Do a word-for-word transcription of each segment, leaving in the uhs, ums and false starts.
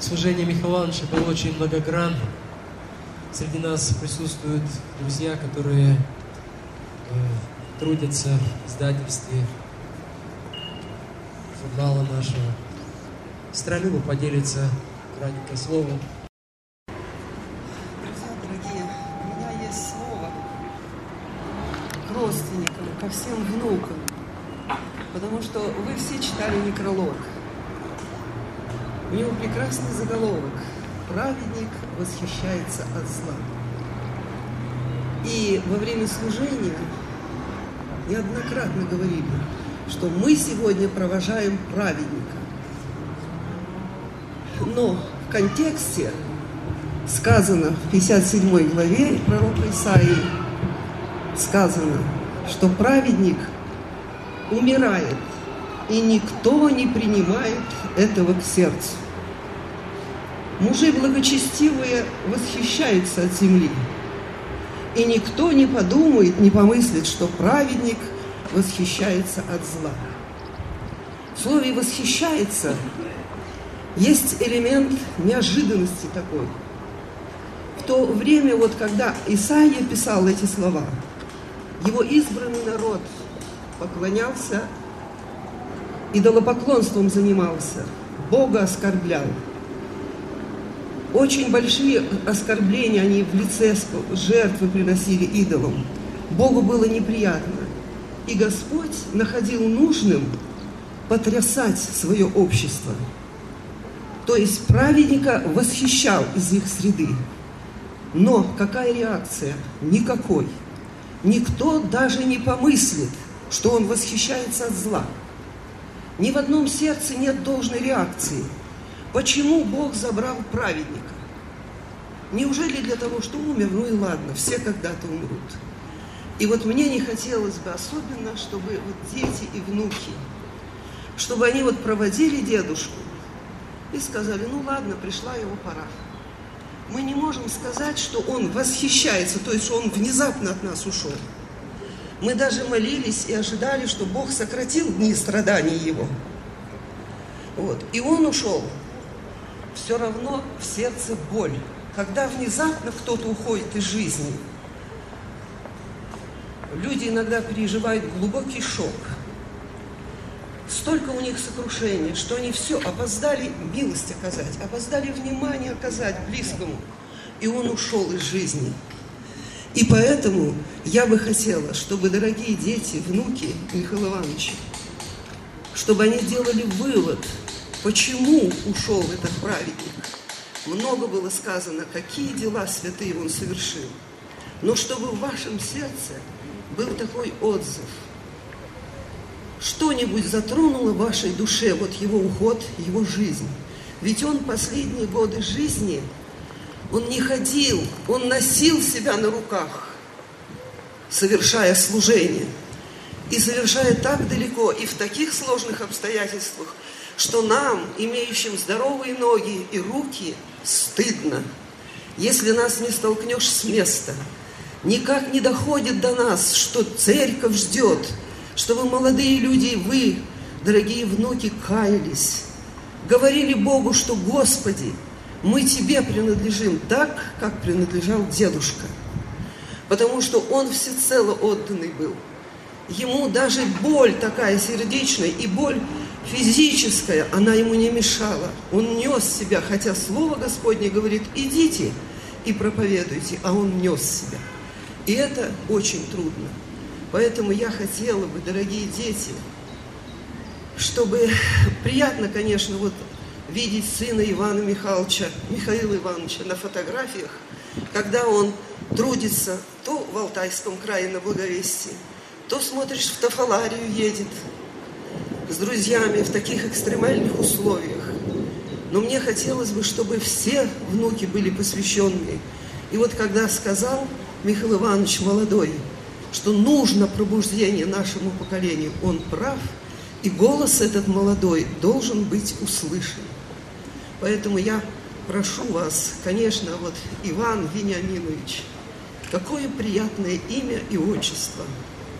Служение Михаила Ивановича было очень многогранным. Среди нас присутствуют друзья, которые э, трудятся в издательстве журнала нашего. Сестра Люба поделится кратенько словом. Друзья дорогие, у меня есть слово к родственникам, ко всем внукам, потому что вы все читали некролог. У него прекрасный заголовок: «Праведник восхищается от зла». И во время служения неоднократно говорили, что мы сегодня провожаем праведника. Но в контексте сказано в пятьдесят седьмой главе пророка Исаии, сказано, что праведник умирает, и никто не принимает этого к сердцу. Мужи благочестивые восхищаются от земли, и никто не подумает, не помыслит, что праведник восхищается от зла. В слове «восхищается» есть элемент неожиданности такой. В то время, вот когда Исаия писал эти слова, его избранный народ поклонялся, идолопоклонством занимался, Бога оскорблял. Очень большие оскорбления они в лице жертвы приносили идолам. Богу было неприятно. И Господь находил нужным потрясать свое общество. То есть праведника восхищал из их среды. Но какая реакция? Никакой. Никто даже не помыслит, что он восхищается от зла. Ни в одном сердце нет должной реакции. Почему Бог забрал праведника? Неужели для того, что умер? Ну и ладно, все когда-то умрут. И вот мне не хотелось бы особенно, чтобы вот дети и внуки, чтобы они вот проводили дедушку и сказали: ну ладно, пришла его пора. Мы не можем сказать, что он восхищается, то есть что он внезапно от нас ушел. Мы даже молились и ожидали, что Бог сократил дни страданий его. Вот. И он ушел. Все равно в сердце боль. Когда внезапно кто-то уходит из жизни, люди иногда переживают глубокий шок. Столько у них сокрушения, что они все опоздали милость оказать, опоздали внимание оказать близкому. И он ушел из жизни. И поэтому я бы хотела, чтобы дорогие дети, внуки Михаила Ивановича, чтобы они делали вывод, почему ушел этот праведник. Много было сказано, какие дела святые он совершил. Но чтобы в вашем сердце был такой отзыв. Что-нибудь затронуло в вашей душе, вот его уход, его жизнь. Ведь он последние годы жизни, он не ходил, он носил себя на руках, совершая служение. И совершая так далеко и в таких сложных обстоятельствах, что нам, имеющим здоровые ноги и руки, стыдно, если нас не столкнешь с места. Никак не доходит до нас, что церковь ждет, чтобы молодые люди, вы, дорогие внуки, каялись, говорили Богу, что: Господи, мы Тебе принадлежим так, как принадлежал дедушка, потому что он всецело отданный был. Ему даже боль такая сердечная и боль физическая, она ему не мешала. Он нес себя, хотя Слово Господне говорит: идите и проповедуйте, а он нес себя. И это очень трудно. Поэтому я хотела бы, дорогие дети, чтобы приятно, конечно, вот видеть сына Ивана Михайловича, Михаила Ивановича на фотографиях, когда он трудится то в Алтайском крае на Благовестии, то смотришь, в Тафаларию едет с друзьями в таких экстремальных условиях. Но мне хотелось бы, чтобы все внуки были посвященные. И вот когда сказал Михаил Иванович молодой, что нужно пробуждение нашему поколению, он прав, и голос этот молодой должен быть услышан. Поэтому я прошу вас, конечно, вот Иван Вениаминович, какое приятное имя и отчество.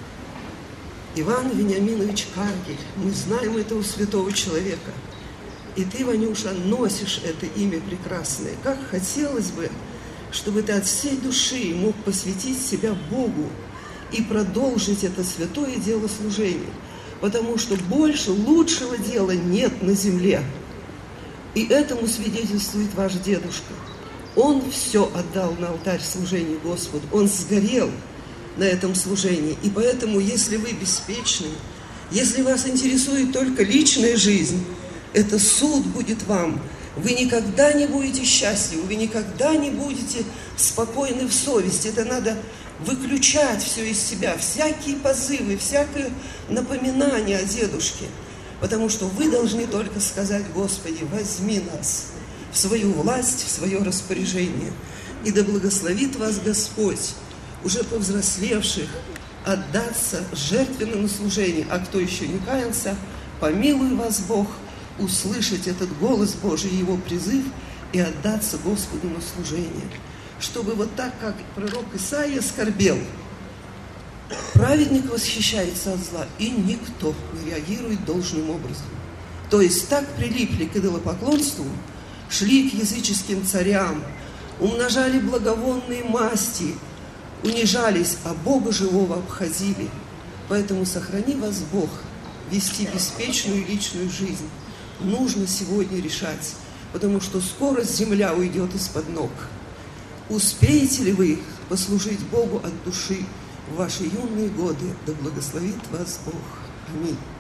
Иван Вениаминович Каргель. Мы знаем этого святого человека. И ты, Ванюша, носишь это имя прекрасное. Как хотелось бы, чтобы ты от всей души мог посвятить себя Богу и продолжить это святое дело служения. Потому что больше лучшего дела нет на земле. И этому свидетельствует ваш дедушка. Он все отдал на алтарь служения Господу. Он сгорел на этом служении. И поэтому, если вы беспечны, если вас интересует только личная жизнь, это суд будет вам. Вы никогда не будете счастливы, вы никогда не будете спокойны в совести. Это надо выключать все из себя, всякие позывы, всякое напоминание о дедушке. Потому что вы должны только сказать: Господи, возьми нас в свою власть, в свое распоряжение. И да благословит вас Господь, уже повзрослевших, отдаться жертвенному служению. А кто еще не каялся, помилуй вас Бог, услышать этот голос Божий, его призыв, и отдаться Господу на служение. Чтобы вот так, как пророк Исаия скорбел, праведник восхищается от зла, и никто не реагирует должным образом. То есть так прилипли к идолопоклонству, шли к языческим царям, умножали благовонные масти, унижались, а Бога живого обходили. Поэтому сохрани вас Бог вести беспечную личную жизнь. Нужно сегодня решать, потому что скоро земля уйдет из-под ног. Успеете ли вы послужить Богу от души в ваши юные годы? Да благословит вас Бог. Аминь.